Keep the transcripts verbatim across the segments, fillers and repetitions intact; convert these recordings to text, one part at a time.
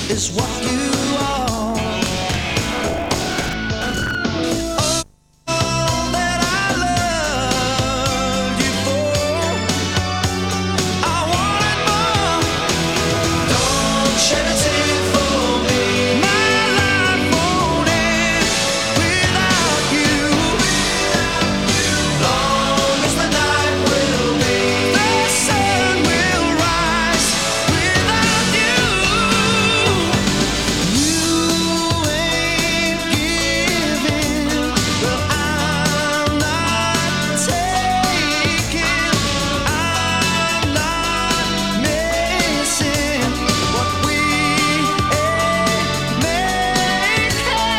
is what you are. All that I loved you for, I wanted more. Don't shed a tear for me. My life won't end without you. Long as the night will be, the sun will rise without you. You ain't giving, well I'm not taking. I'm not missing what we ain't making.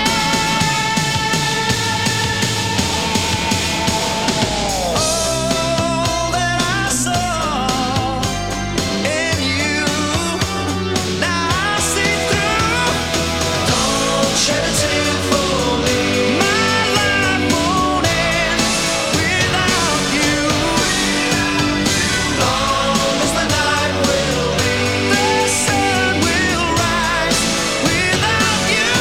All that I saw in you, now I see through. Don't shed a tear for me. My life won't end without you. Long as the night will be, the sun will rise without you.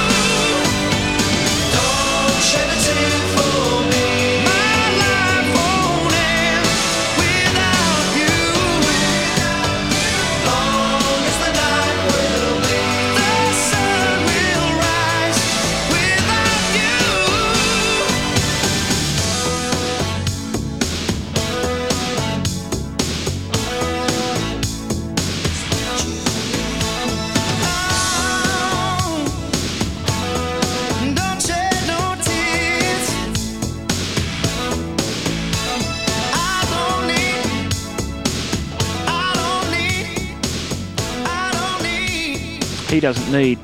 Don't shed a tear for me. My life won't end without you. Long as the night will be, the sun will rise without you. Oh, don't shed no tears. I don't need, I don't need, I don't need. He doesn't need.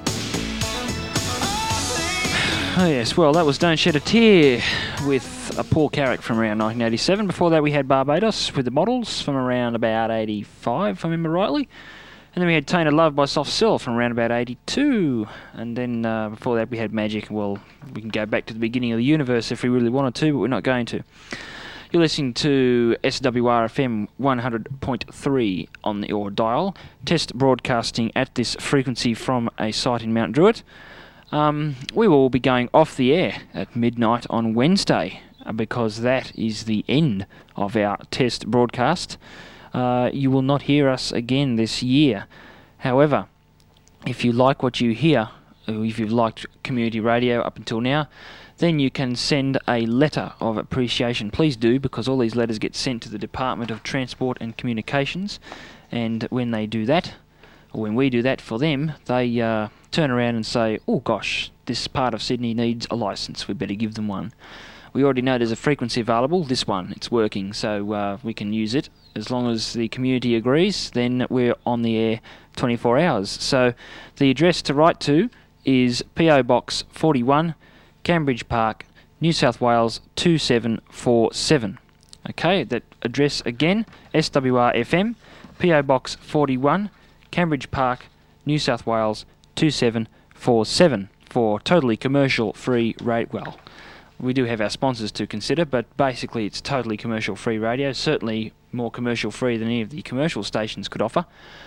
Oh yes, well that was Don't Shed a Tear with a Paul Carrick from around nineteen eighty-seven. Before that we had Barbados with the Models from around about eighty-five, if I remember rightly. And then we had Tainted Love by Soft Cell from around about eighty-two. And then uh, before that we had Magic. Well, we can go back to the beginning of the universe if we really wanted to, but we're not going to. You're listening to S W R F M one hundred point three on the your dial, test broadcasting at this frequency from a site in Mount Druitt. Um, we will be going off the air at midnight on Wednesday uh, because that is the end of our test broadcast. Uh, you will not hear us again this year. However, if you like what you hear, or if you've liked community radio up until now, then you can send a letter of appreciation. Please do, because all these letters get sent to the Department of Transport and Communications, and when they do that, or when we do that for them, they uh, turn around and say, oh gosh, this part of Sydney needs a licence, we better give them one. We already know there's a frequency available, this one, it's working, so uh, we can use it. As long as the community agrees, then we're on the air twenty-four hours. So the address to write to is P O Box forty-one, Cambridge Park, New South Wales two seven four seven. Okay, that address again, S W R F M, P O Box forty-one, Cambridge Park, New South Wales two seven four seven for totally commercial free radio. Well, we do have our sponsors to consider, but basically it's totally commercial free radio, certainly more commercial free than any of the commercial stations could offer.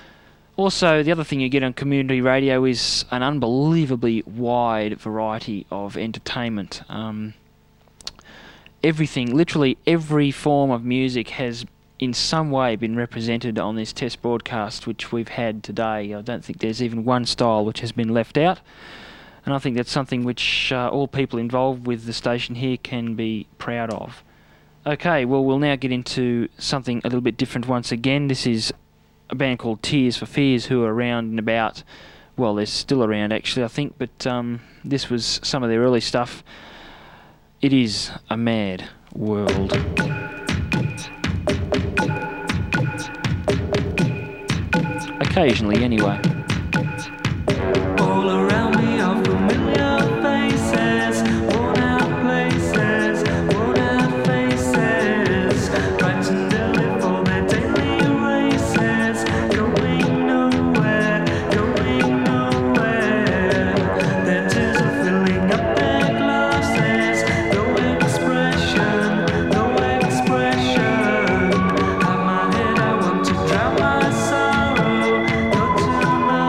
Also, the other thing you get on community radio is an unbelievably wide variety of entertainment. Um, everything, literally every form of music has in some way been represented on this test broadcast which we've had today. I don't think there's even one style which has been left out. And I think that's something which uh, all people involved with the station here can be proud of. Okay, well, we'll now get into something a little bit different once again. This is a band called Tears for Fears, who are around and about, well, they're still around actually, I think, but um, this was some of their early stuff. It is a mad world. Occasionally, anyway. All around me are familiar faces, worn out places, worn out faces, writing daily for their daily races, going nowhere, going nowhere. Their tears are filling up their glasses, no expression, no expression. Have my head, I want to drown my sorrow, go to my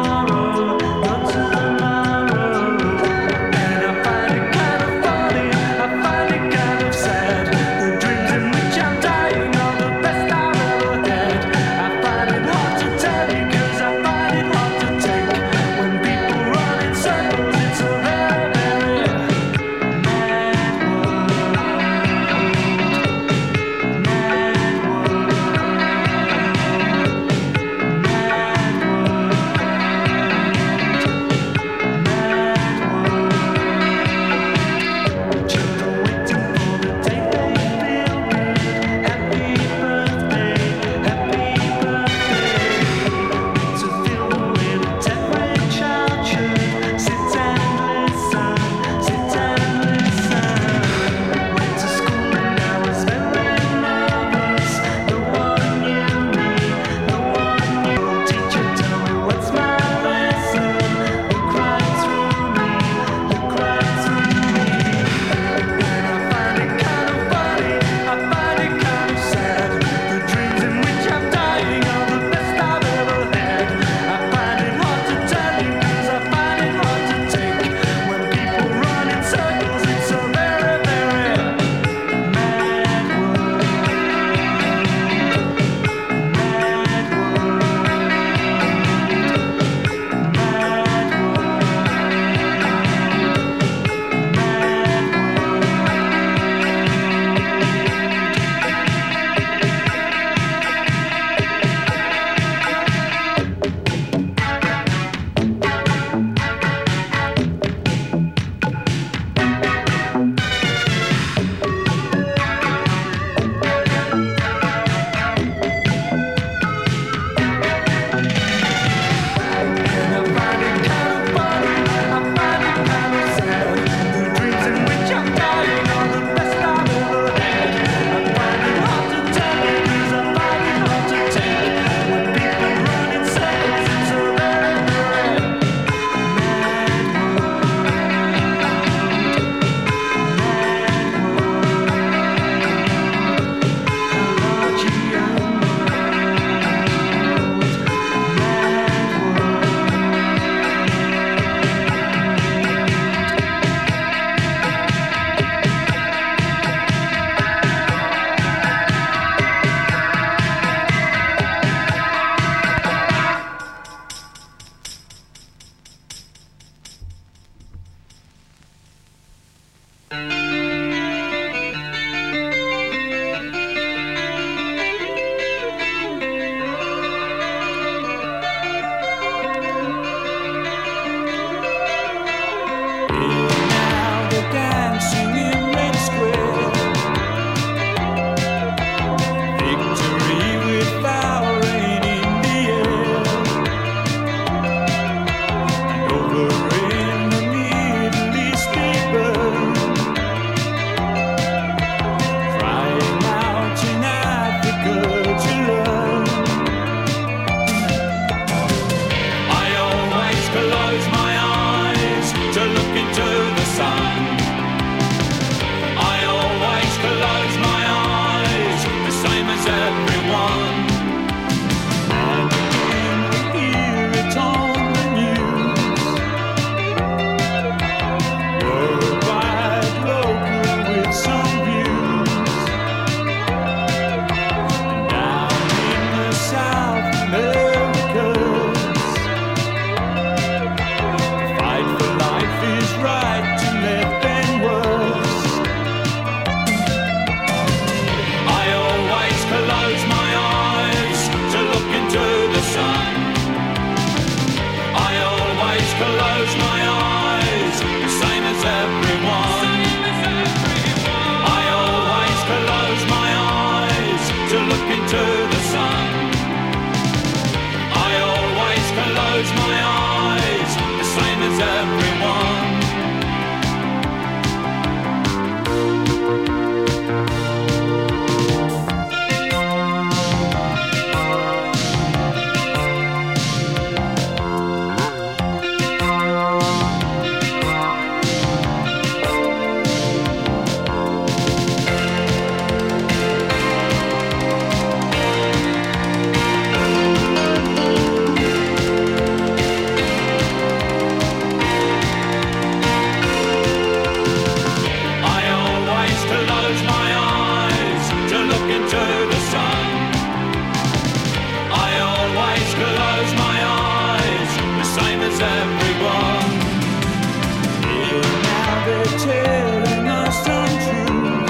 as everyone. Yeah, now they're telling us some truth.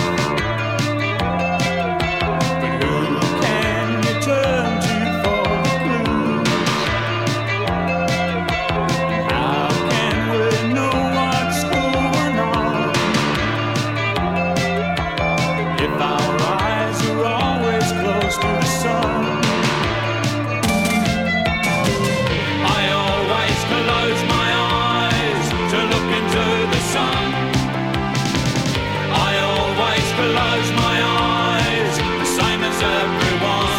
But who can you turn to for the clues? How can we know what's going on if our eyes are always close to the sun? I always close my eyes to look into the sun. I always close my eyes, the same as everyone.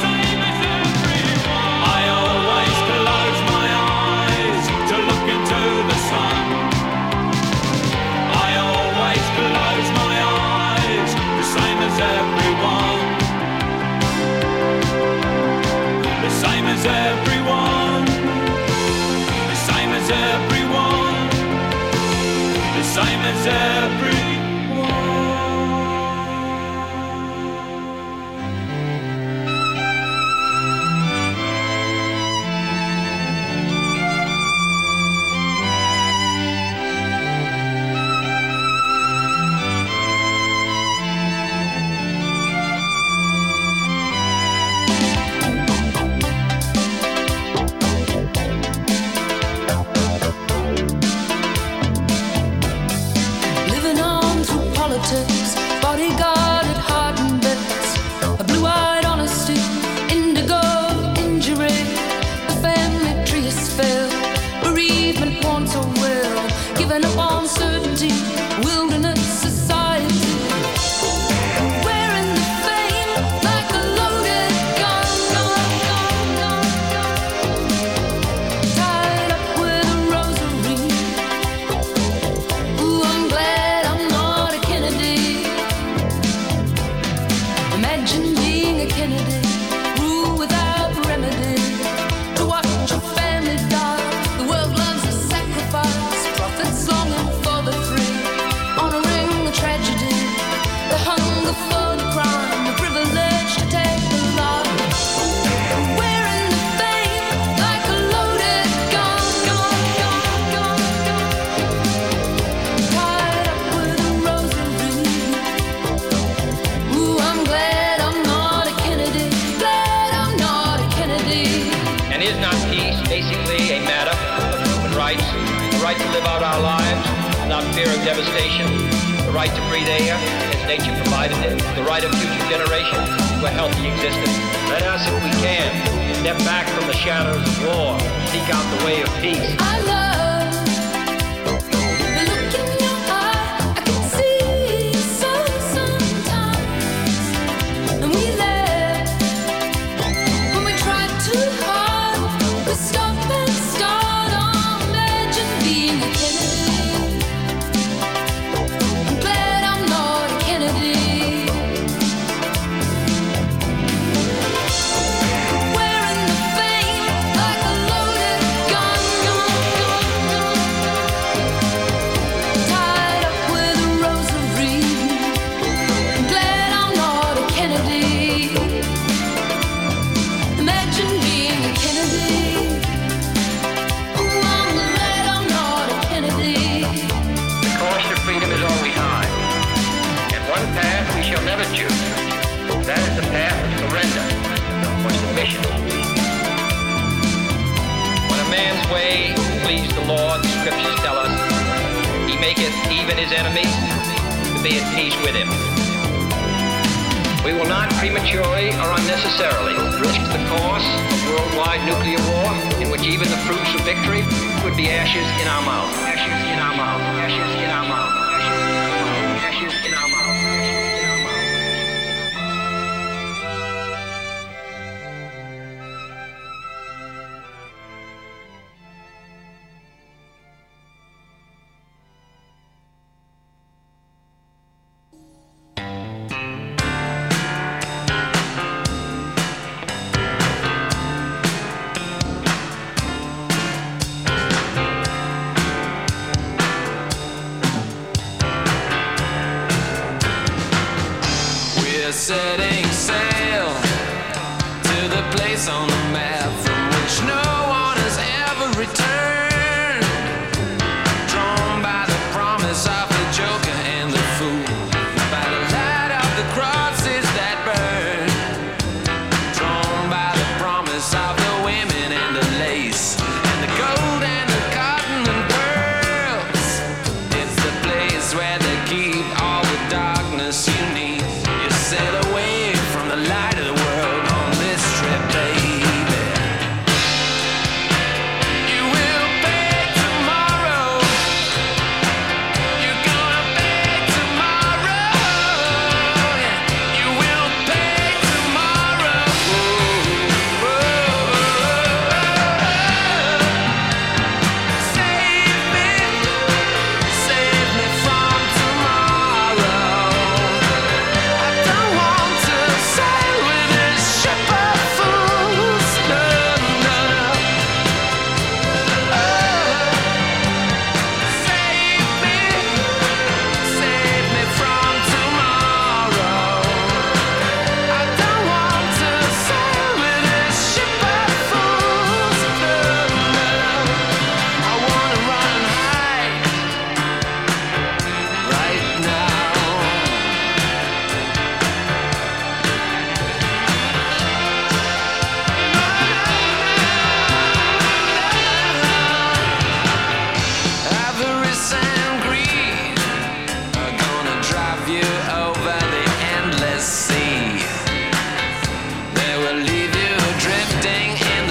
I always close my eyes to look into the sun. I always close my eyes, the same as everyone. The same as everyone. The same as everyone. The same as everyone. Living on through politics, bodyguarded heart and bits, a blue-eyed honesty, indigo injury. The family tree has failed, bereavement wants a will, giving up on certainty, wilderness society. Wearing the fame like a loaded gun, tied up with a rosary. Ooh, I'm glad I'm not a Kennedy. Imagine being a Kennedy, rule without remedy. To watch your family die, the world loves a sacrifice. Prophets longing for the free, honoring the tragedy, the hunger for the crime, the privilege to take the life. Wearing the fame like a loaded gun, tied up with a rosary. Ooh, I'm glad I'm not a Kennedy. Glad I'm not a Kennedy. And is not peace basically a matter of human rights? The right to live out our lives without fear of devastation, the right to breathe air as nature provided it, the right of future generations to a healthy existence. Let us, if we can, step back from the shadows of war, seek out the way of peace. I love the look in your eye. I can see so sometimes, and we laugh when we try too hard. We stop and start on. Imagine being a Kennedy. I'm glad I'm not a Kennedy. Wearing the fame like a loaded gun, tied up with a rosary. I'm glad I'm not a Kennedy. Imagine being a Kennedy. Ooh, I'm glad I'm not a Kennedy. The cost of freedom is all we hide, and one path we shall never choose. That is the path of surrender or submission. When a man's way please the Lord, the scriptures tell us, he maketh even his enemies to be at peace with him. We will not prematurely or unnecessarily risk the course of worldwide nuclear war, in which even the fruits of victory would be ashes in our mouth. Ashes in our mouth. Ashes in our mouth. Ashes in our mouth. Ashes in our mouth. Ashes in our mouth. setting sail to the place on the map from which no one has ever returned.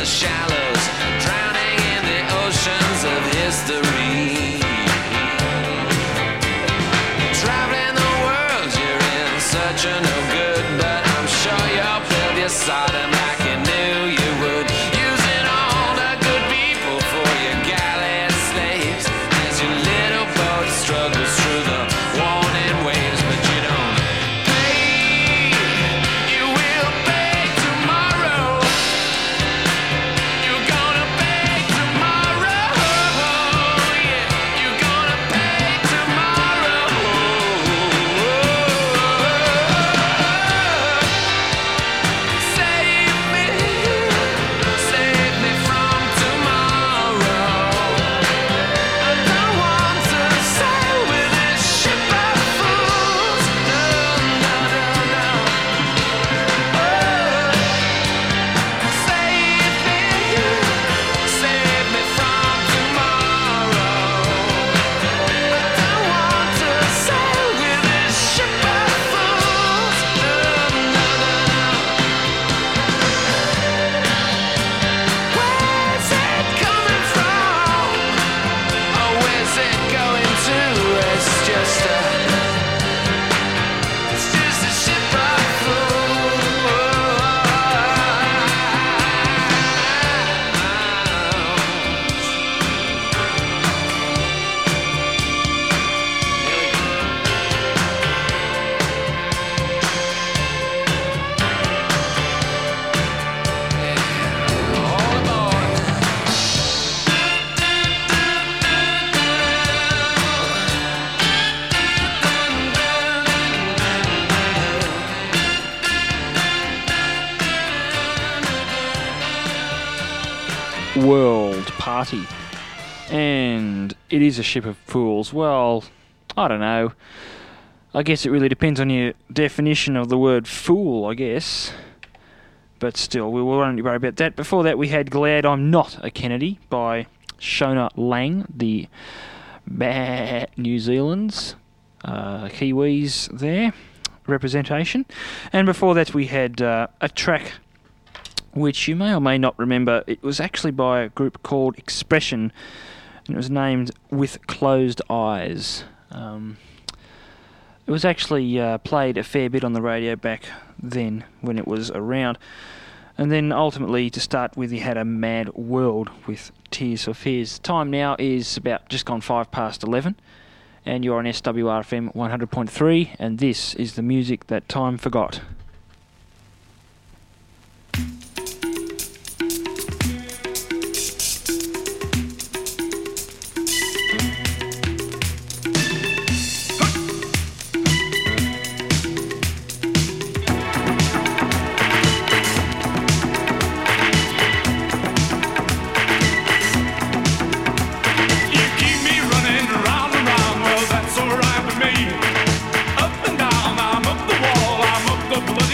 the shallows, drowning in the oceans of history. Traveling the world, you're in search of no good, but I'm sure you'll build your Sodom like you knew you would. Using all the good people for your galley slaves, as your little boat struggles through the warning waves, but you don't pay. You will pay tomorrow. You're gonna pay tomorrow. Yeah, you're gonna pay tomorrow. Save me, save me from tomorrow. I don't want to sail with this ship of fools. No, no, no, no. Oh, save me, save me from tomorrow. I don't want to sail with this ship of fools. No, no, no, no. Where's it coming from? Oh, where's it going to? It's just a, it's just a ship of all aboard. World Party. And it is a ship of fools. Well, I don't know. I guess it really depends on your definition of the word fool, I guess. But still, we won't worry about that. Before that, we had Glad I'm Not a Kennedy by Shona Lang, the bah, New Zealand's uh, Kiwis there, representation. And before that, we had uh, a track which you may or may not remember. It was actually by a group called Expression, and it was named With Closed Eyes. Um, it was actually uh, played a fair bit on the radio back then when it was around. And then ultimately, to start with, you had A Mad World with Tears for Fears. Time now is about just gone five past eleven, and you're on S W R F M one hundred point three, and this is the music that time forgot. You keep me running round and round, well that's alright with me. Up and down, I'm up the wall, I'm up the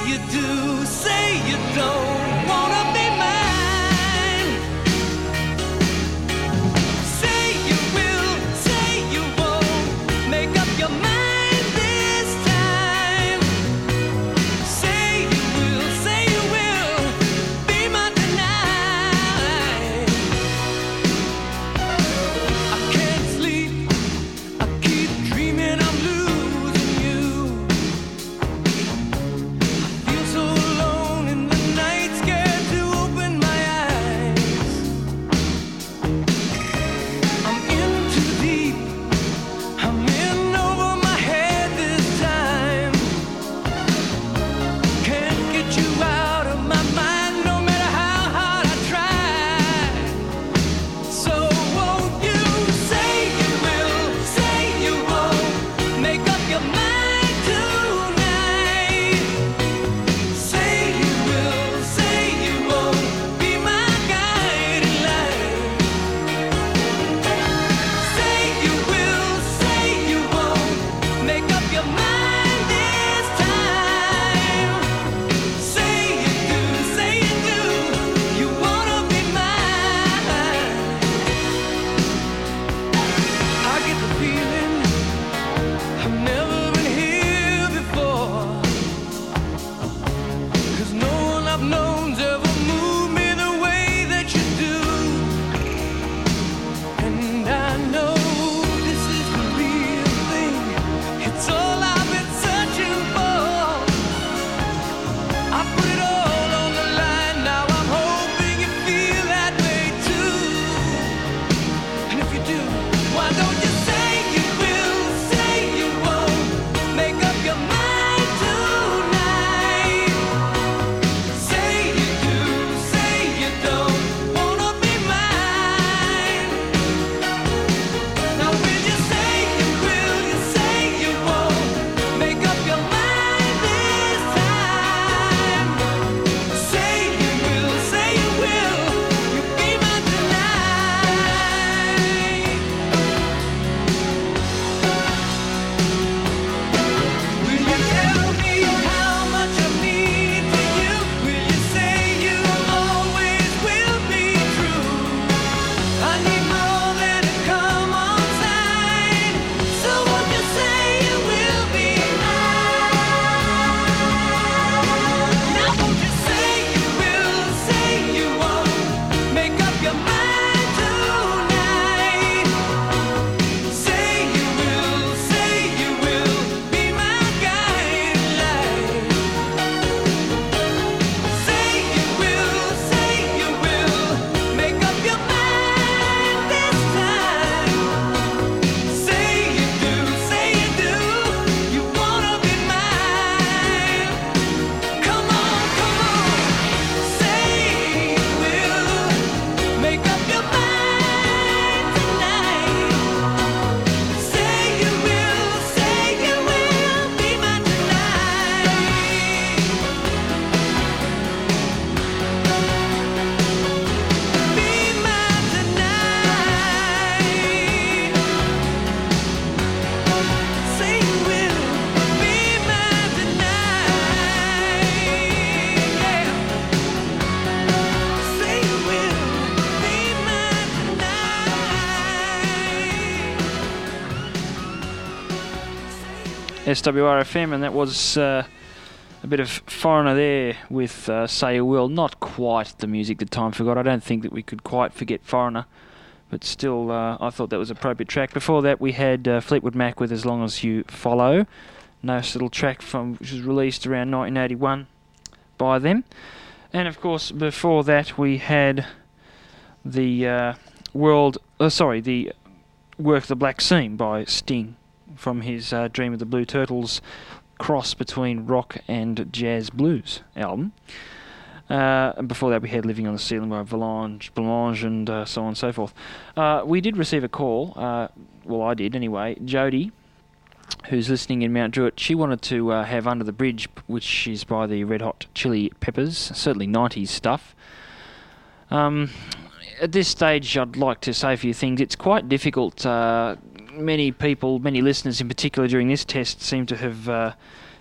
you do, say you don't wanna be mine. Say you will, say you won't, make up your mind this time. Say you will, say you will, be mine tonight. I can't sleep, I keep dreaming I'm losing you. I feel so alone in the night, scared to open my eyes. I'm in too deep, I'm in over my head this time. Can't get you out of my mind, no matter how hard I try. So won't you say you will, say you won't, make up your mind tonight. Say you will, say you won't, be my guiding light. Say you will, say you won't, make up your mind this time. Say you do, say you do, you wanna be mine. I get the feeling I've never been here before, 'cause no one I've known's ever moved me the way that you do. And I know this is the real thing, it's all I've been searching for. I put it all on the line, now I'm hoping you feel that way too. And if you do, why don't you say you will, say you won't, make up your mind tonight. Say you do, say you don't wanna be mine. Now will you say you will, you say you won't, make up your mind this time. Say you will, say you will, you be mine tonight. Will you tell me how much I mean to you? Will you say you always will be true? I need more than a come on sign. So won't you say you will be mine? Now won't you say you will, say you won't, make up your mind tonight. Say you will, say you will, be my guiding light. Say you will, say you will, make up your mind this time. Say you do, say you do, you wanna be mine. Come on, come on. Say you will, make up your mind tonight. Say you will, say you will, be mine tonight. Be mine tonight. Say you will, be mine tonight. Yeah. Say you will, be mine tonight. S W R F M, and that was uh, a bit of Foreigner there with uh, Say You Will. Not quite the music that time forgot. I don't think that we could quite forget Foreigner, but still, uh, I thought that was an appropriate track. Before that, we had uh, Fleetwood Mac with As Long As You Follow. Nice little track from which was released around nineteen eighty-one by them. And of course, before that, we had the uh, world, uh, sorry, the Work of the Black Seam by Sting from his uh, Dream of the Blue Turtles cross between rock and jazz blues album. Uh, and before that, we had Living on the Ceiling by Valange, Valange and uh, so on and so forth. Uh, we did receive a call, uh, well, I did anyway. Jody, who's listening in Mount Druitt, she wanted to uh, have Under the Bridge, which is by the Red Hot Chili Peppers, certainly nineties stuff. Um, at this stage, I'd like to say a few things. It's quite difficult. Uh, many people, many listeners in particular during this test, seem to have uh,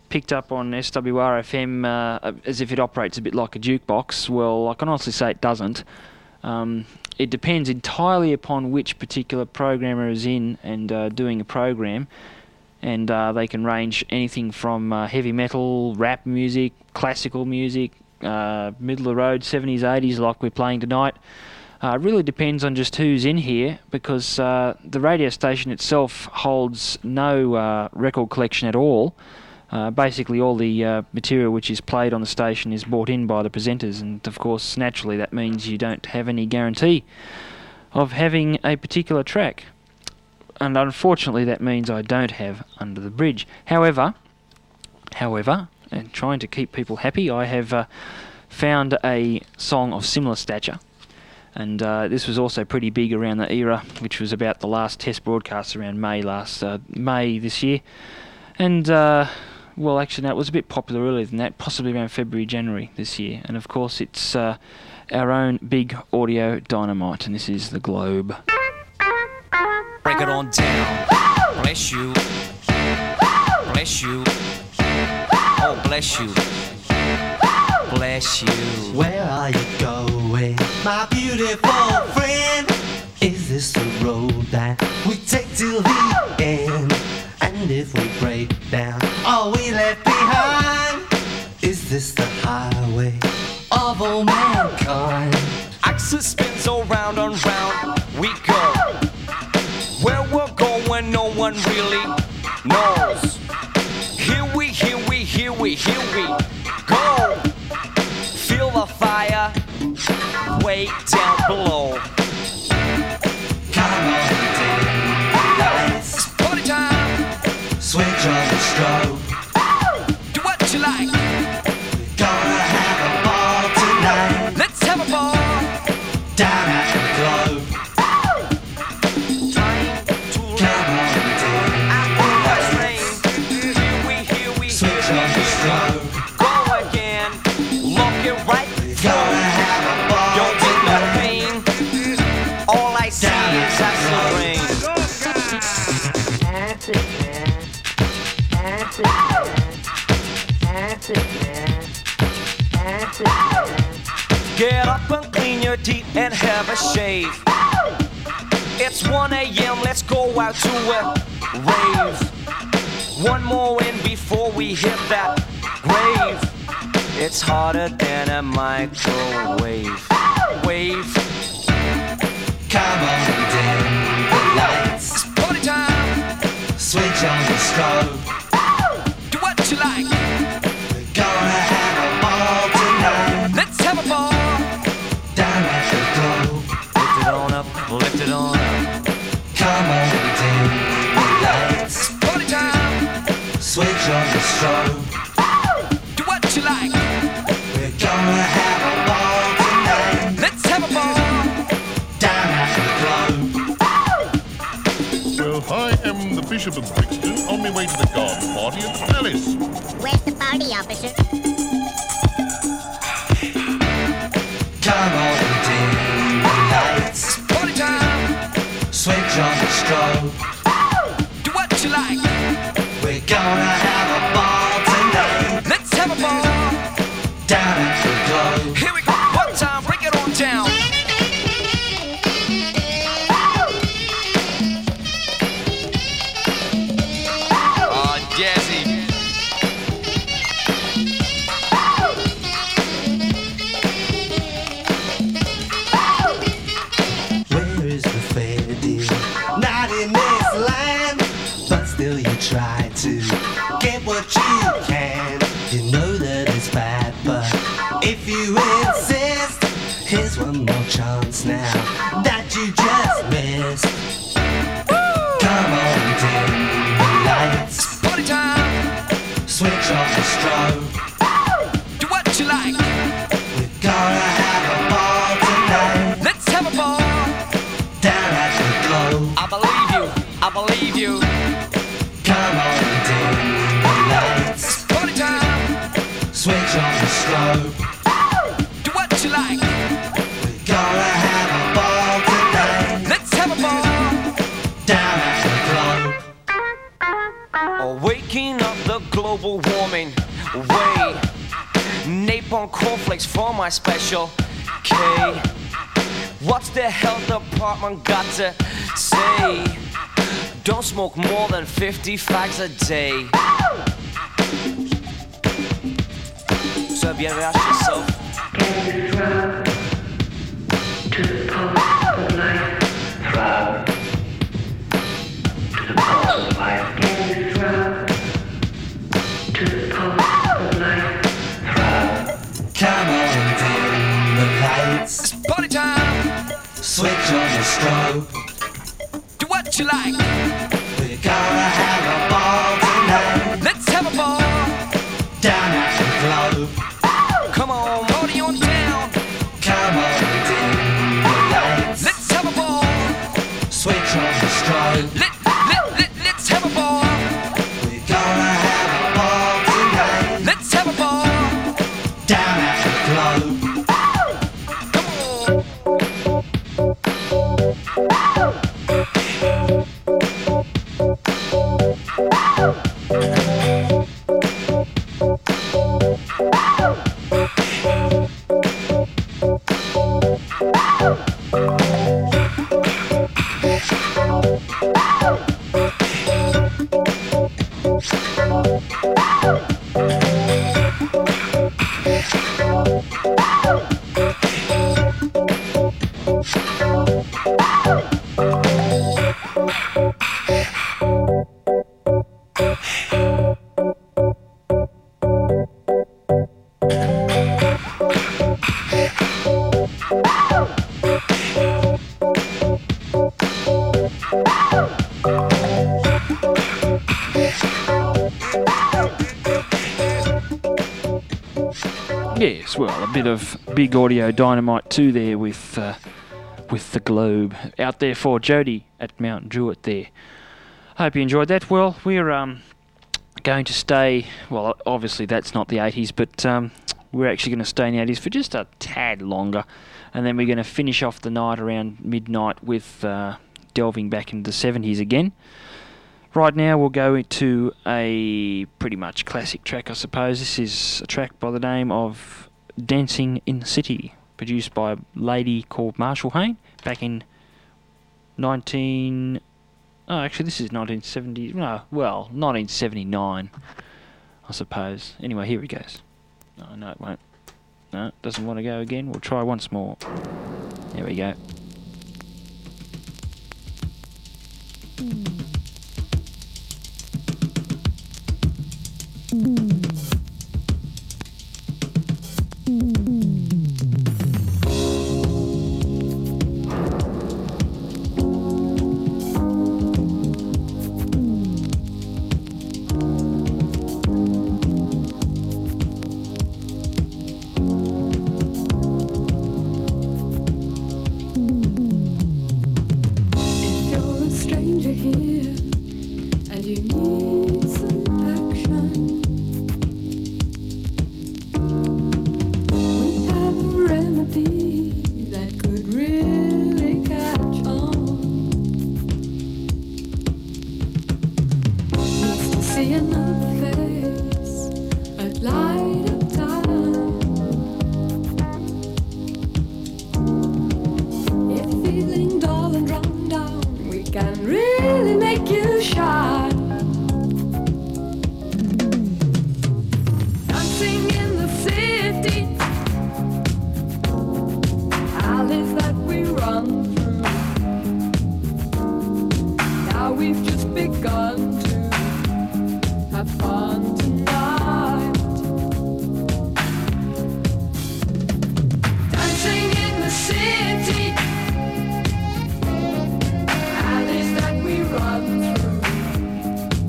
picked up on S W R F M uh, as if it operates a bit like a jukebox. Well, I can honestly say it doesn't. Um, it depends entirely upon which particular programmer is in and uh, doing a program. And uh, they can range anything from uh, heavy metal, rap music, classical music, uh, middle of the road, seventies, eighties, like we're playing tonight. Uh, it really depends on just who's in here, because uh, the radio station itself holds no uh, record collection at all. Uh, basically, all the uh, material which is played on the station is brought in by the presenters, and of course, naturally, that means you don't have any guarantee of having a particular track. And unfortunately, that means I don't have Under the Bridge. However, however, and trying to keep people happy, I have uh, found a song of similar stature. And uh, this was also pretty big around the era, which was about the last test broadcast around May last uh, May this year. And, uh, well, actually, no, it was a bit popular earlier than that, possibly around February, January this year. And, of course, it's uh, our own big audio dynamite, and this is The Globe. Break it on down. Bless you. Bless you. Oh, bless you. Bless you. Where are you going, my beautiful friend? Is this the road that we take till the end? And if we break down, are we left behind? Is this the highway of all mankind? Axis spins around and round we go. Where we're going, no one really knows. Here we, here we, here we, here we go. Feel the fire way down below. Come on, dim the lights. It's party time. Switch on the strobe. Do what you like. We're gonna have a ball tonight. Let's have a ball. Down at the globe. Come on, dim the lights. Here we, here we, Switch on the strobe. go again. Look it right We're gonna have a ball Don't take no tonight. pain. All I see Down is at the acid rain. Get up and clean your teeth and have a shave. It's one a.m. Let's go out to a rave. One more in before we hit that grave. It's harder than a microwave. Wave. Come on, dim the lights. It's party time. Switch on the strobe. Do what you like. We're gonna have a ball tonight. Let's have a ball. Down at the globe. Lift it on up. Lift it on up. Come on, dim the lights. It's party time. Switch on the strobe. Do what you like. We're gonna have a ball tonight. Let's have a ball. Down at the globe. Well, I am the Bishop of Brixton on my way to the garden party at the palace. Where's the party, officer? Come on, dim the lights. It's party time. Switch on the strobe. Do what you like. We're gonna have a ball tonight. Let's have a ball. Down at the globe. Here we go. One time. Break it on down. Oh, Jazzy. Where is the fair deal? Not in this land, but still you try to get what you can. You know that it's bad, but if you insist, here's one more chance now that you just missed. Come on, dim the lights. Party time. Switch on the strobe. Do what you like. We're gonna have a ball tonight. Let's have a ball. Down at the globe. I believe you. I believe you. Come on, dim the lights. Party time. Switch on the strobe. Do what you like. We're gonna have a ball tonight. Let's have a ball. Down at the globe. Oh, waking up the globe global warming way. Napalm cornflakes for my special K. What's the health department got to say? Don't smoke more than fifty fags a day. So have you ever asked yourself? To the pulse of life, throb. To the pulse of life, can you throb? To the pulse of life, throb. Come on, dim the lights. It's party time. Switch on the strobe. Do what you like. We're gonna have a ball tonight. Let's have a ball. Down at the globe. Come on, party on down. Come on, dim the lights. Let's have a ball. Switch on the strobe. Let, let, let, let's have a ball. We're gonna have a ball tonight. Let's have a ball. Down at the globe. Yes, well, a bit of big audio dynamite too there with uh, with the globe out there for Jody at Mount Druitt there. Hope you enjoyed that. Well, we're um, going to stay, well, obviously that's not the eighties, but um, we're actually going to stay in the eighties for just a tad longer, and then we're going to finish off the night around midnight with uh, delving back into the seventies again. Right now we'll go into a pretty much classic track, I suppose. This is a track by the name of Dancing in the City, produced by a lady called Marshall Hayne back in nineteen... Oh, actually this is nineteen seventy... No, well, nineteen seventy-nine, I suppose. Anyway, here he goes. No, no, it won't. No, it doesn't want to go again. We'll try once more. There we go.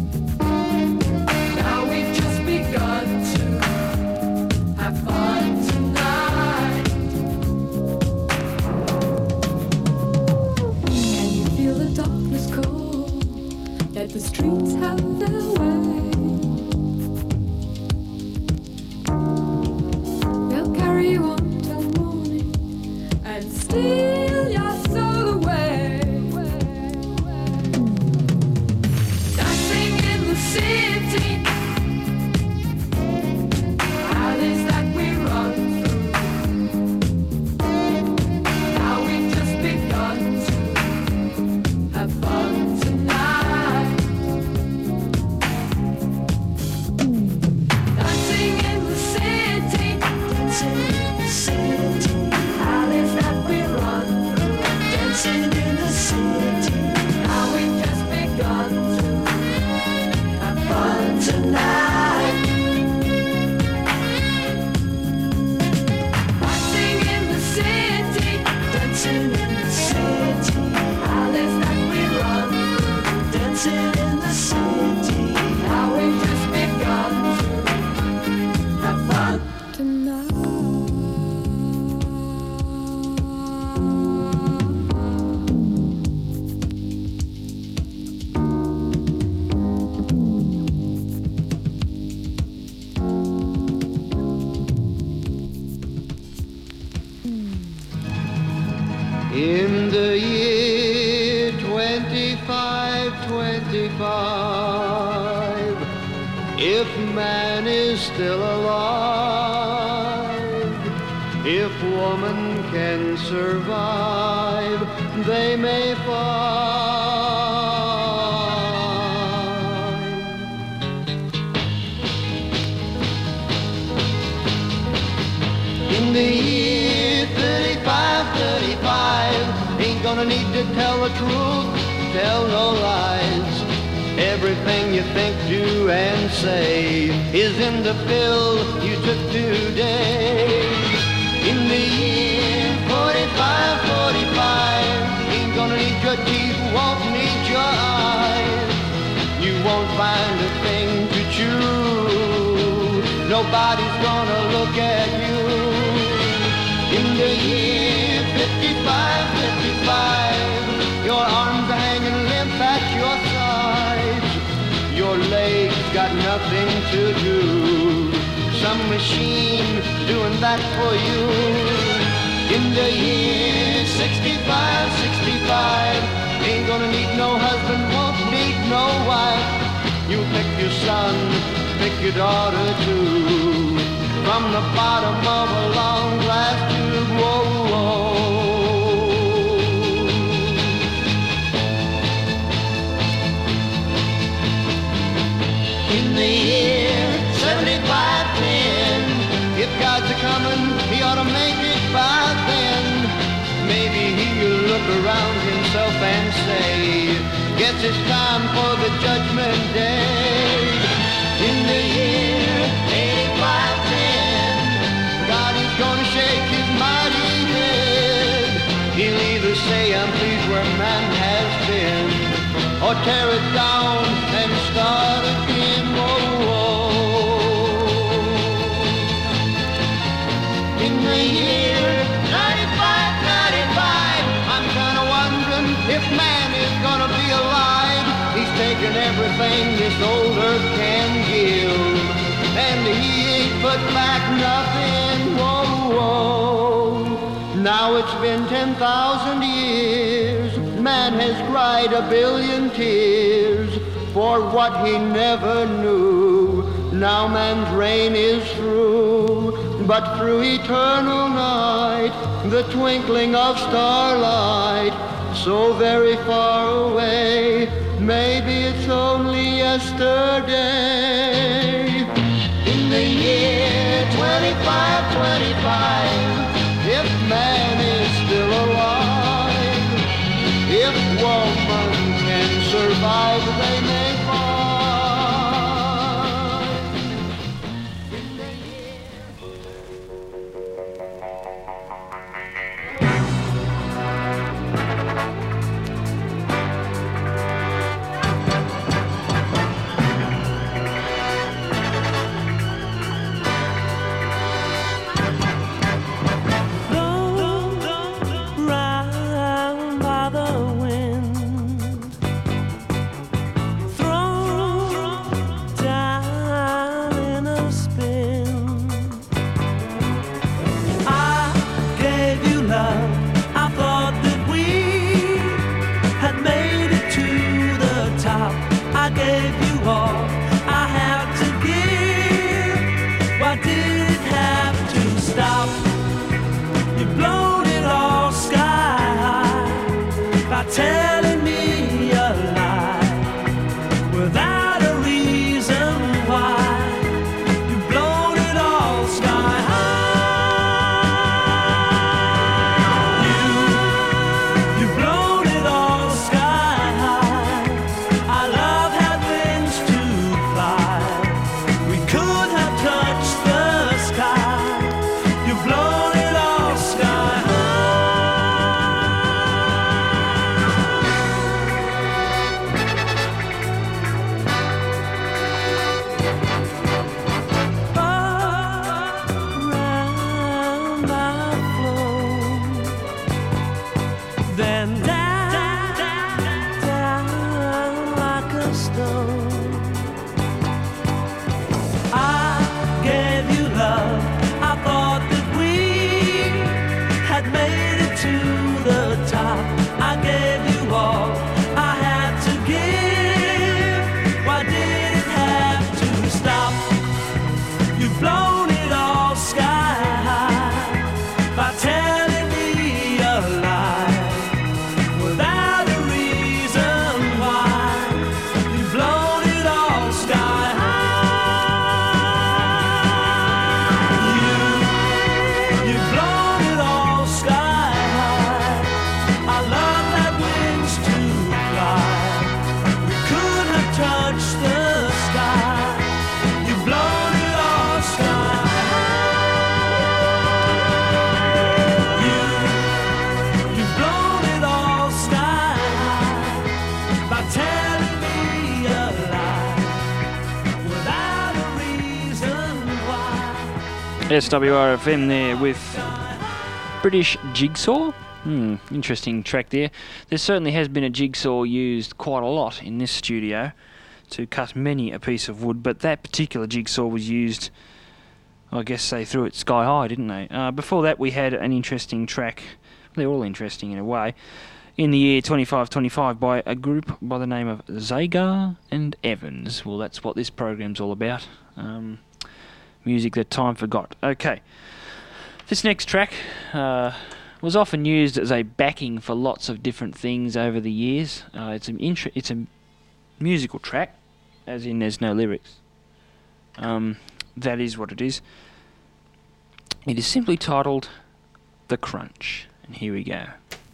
Have fun. is still alive. If woman can survive, they may find. In the year thirty-five, thirty-five, ain't gonna need to tell the truth, tell no lies. Everything you think, do, and say is in the pill you took today. In the year forty-five, forty-five, ain't gonna need your teeth, won't need your eyes. You won't find a thing to chew, nobody's gonna look at you. In the year fifty-five, fifty-five, your arms are hanging limp at your sides. Your legs got nothing to do. Some machine doing that for you. In the year sixty-five, sixty-five, ain't gonna need no husband, won't need no wife. You pick your son, pick your daughter too, from the bottom of a long glass tube. Whoa, whoa. In the year seventy-five, ten, if God's a-comin', he ought to make it by then. Maybe he'll look around himself and say, guess it's time for the judgment day. In the year eighty-five, ten, God is gonna shake his mighty head. He'll either say, I'm pleased where man has been, or tear it down and start again. Whoa, whoa. In the year ninety-five, ninety-five, I'm kinda wondering if man is gonna be alive. He's taken everything this old earth can give, and he ain't put back nothing. Whoa, whoa. Now it's been ten thousand years, man has cried a billion tears for what he never knew. Now man's reign is through, but through eternal night, the twinkling of starlight, so very far away, maybe it's only yesterday. In the year twenty-five, twenty-five, if man is still alive, if woman can survive, they may find. S W R F M there with British Jigsaw. Hmm, interesting track there. There certainly has been a jigsaw used quite a lot in this studio to cut many a piece of wood, but that particular jigsaw was used, I guess they threw it sky high, didn't they? Uh, before that we had an interesting track, they're all interesting in a way, in the year twenty-five twenty-five by a group by the name of Zagar and Evans. Well, that's what this program's all about. Um, music that time forgot. Okay, this next track uh, was often used as a backing for lots of different things over the years. Uh, it's an intro, it's a musical track, as in there's no lyrics. Um, that is what it is. It is simply titled The Crunch, and here we go.